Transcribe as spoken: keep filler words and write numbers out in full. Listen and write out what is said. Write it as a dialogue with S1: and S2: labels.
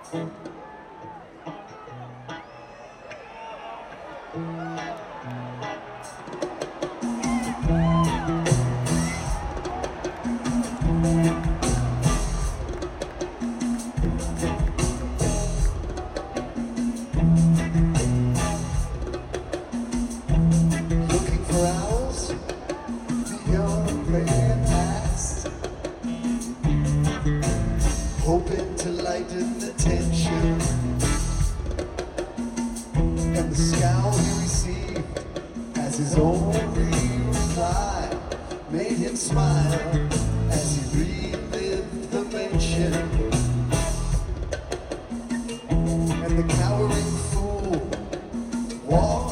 S1: Looking for owls beyond red past, hoping to lighten the tension, and the scowl he received as his only reply made him smile as he relived the mention. And the cowering fool walked